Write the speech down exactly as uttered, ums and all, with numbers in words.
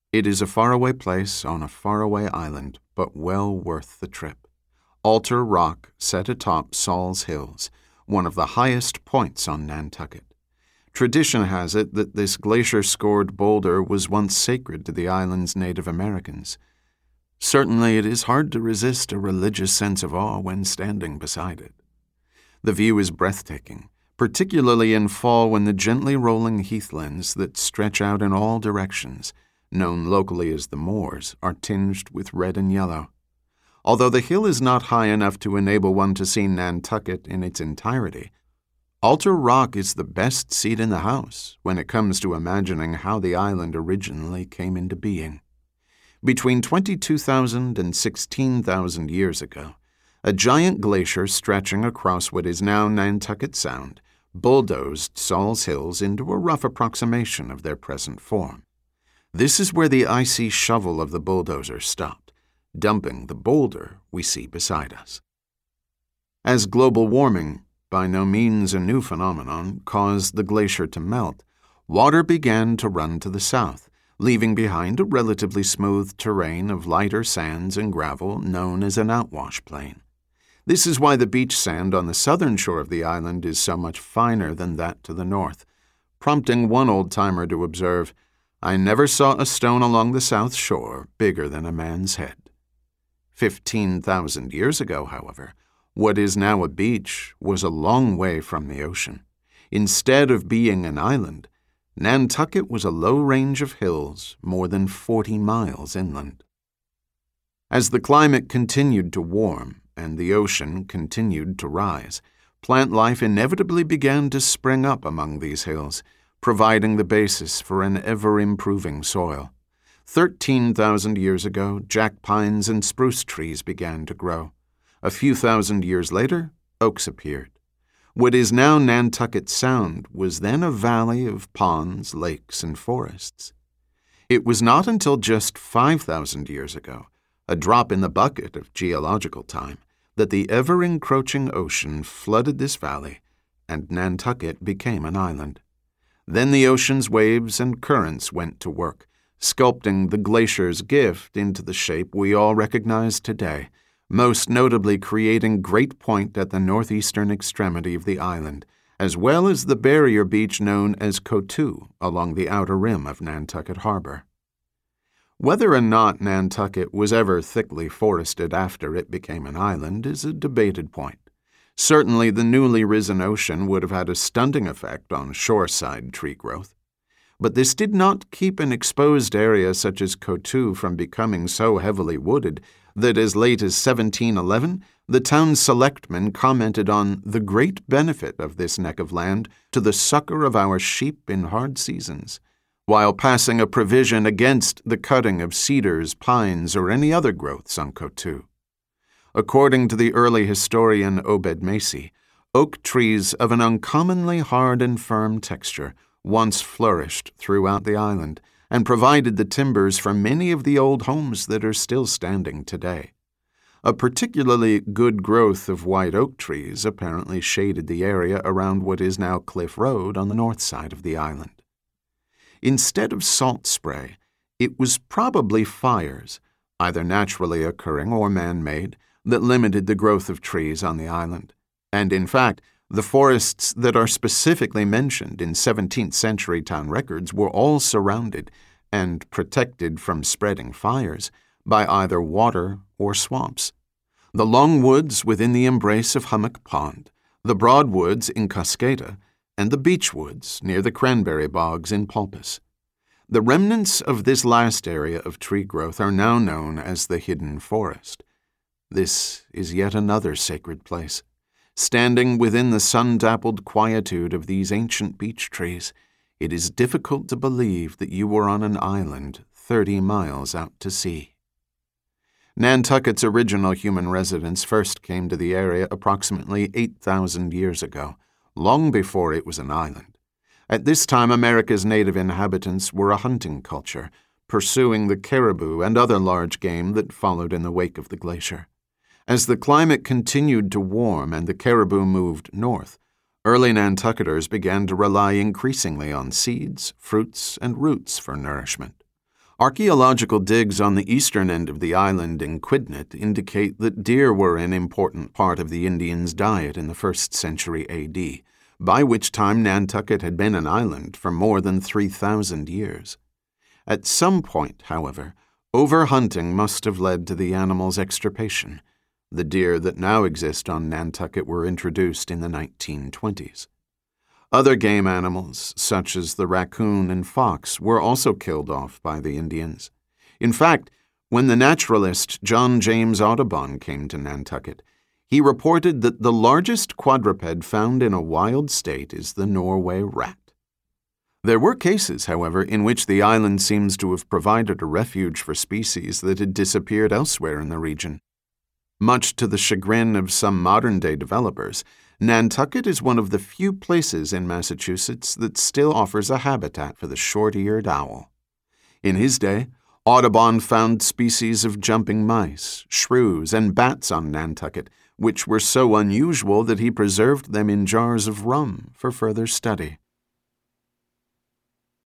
It is a faraway place on a faraway island, but well worth the trip. Altar Rock set atop Saul's Hills, one of the highest points on Nantucket. Tradition has it that this glacier-scored boulder was once sacred to the island's Native Americans. Certainly it is hard to resist a religious sense of awe when standing beside it. The view is breathtaking, particularly in fall when the gently rolling heathlands that stretch out in all directions, known locally as the moors, are tinged with red and yellow. Although the hill is not high enough to enable one to see Nantucket in its entirety, Altar Rock is the best seat in the house when it comes to imagining how the island originally came into being. Between twenty-two thousand and sixteen thousand years ago, a giant glacier stretching across what is now Nantucket Sound bulldozed Saul's Hills into a rough approximation of their present form. This is where the icy shovel of the bulldozer stopped, dumping the boulder we see beside us. As global warming, by no means a new phenomenon, caused the glacier to melt, water began to run to the south, leaving behind a relatively smooth terrain of lighter sands and gravel known as an outwash plain. This is why the beach sand on the southern shore of the island is so much finer than that to the north, prompting one old-timer to observe, "I never saw a stone along the south shore bigger than a man's head." Fifteen thousand years ago, however, what is now a beach was a long way from the ocean. Instead of being an island, Nantucket was a low range of hills more than forty miles inland. As the climate continued to warm and the ocean continued to rise, plant life inevitably began to spring up among these hills, providing the basis for an ever-improving soil. Thirteen thousand years ago, jack pines and spruce trees began to grow. A few thousand years later, oaks appeared. What is now Nantucket Sound was then a valley of ponds, lakes, and forests. It was not until just five thousand years ago, a drop in the bucket of geological time, that the ever-encroaching ocean flooded this valley, and Nantucket became an island. Then the ocean's waves and currents went to work, sculpting the glacier's gift into the shape we all recognize today, most notably creating Great Point at the northeastern extremity of the island, as well as the barrier beach known as Coteau along the outer rim of Nantucket Harbor. Whether or not Nantucket was ever thickly forested after it became an island is a debated point. Certainly the newly risen ocean would have had a stunting effect on shoreside tree growth. But this did not keep an exposed area such as Coteau from becoming so heavily wooded that as late as seventeen eleven, the town's selectmen commented on the great benefit of this neck of land to the succor of our sheep in hard seasons, while passing a provision against the cutting of cedars, pines, or any other growths on Coteau. According to the early historian Obed Macy, oak trees of an uncommonly hard and firm texture once flourished throughout the island, and provided the timbers for many of the old homes that are still standing today. A particularly good growth of white oak trees apparently shaded the area around what is now Cliff Road on the north side of the island. Instead of salt spray, it was probably fires, either naturally occurring or man-made, that limited the growth of trees on the island. And in fact, the forests that are specifically mentioned in seventeenth century town records were all surrounded and protected from spreading fires by either water or swamps. The long woods within the embrace of Hummock Pond, the broad woods in Cascada, and the beech woods near the cranberry bogs in Pulpus. The remnants of this last area of tree growth are now known as the Hidden Forest. This is yet another sacred place. Standing within the sun-dappled quietude of these ancient beech trees, it is difficult to believe that you were on an island thirty miles out to sea. Nantucket's original human residents first came to the area approximately eight thousand years ago, long before it was an island. At this time, America's native inhabitants were a hunting culture, pursuing the caribou and other large game that followed in the wake of the glacier. As the climate continued to warm and the caribou moved north, early Nantucketers began to rely increasingly on seeds, fruits, and roots for nourishment. Archaeological digs on the eastern end of the island in Quidnet indicate that deer were an important part of the Indians' diet in the first century A D, by which time Nantucket had been an island for more than three thousand years. At some point, however, overhunting must have led to the animal's extirpation. The deer that now exist on Nantucket were introduced in the nineteen twenties. Other game animals, such as the raccoon and fox, were also killed off by the Indians. In fact, when the naturalist John James Audubon came to Nantucket, he reported that the largest quadruped found in a wild state is the Norway rat. There were cases, however, in which the island seems to have provided a refuge for species that had disappeared elsewhere in the region. Much to the chagrin of some modern-day developers, Nantucket is one of the few places in Massachusetts that still offers a habitat for the short-eared owl. In his day, Audubon found species of jumping mice, shrews, and bats on Nantucket, which were so unusual that he preserved them in jars of rum for further study.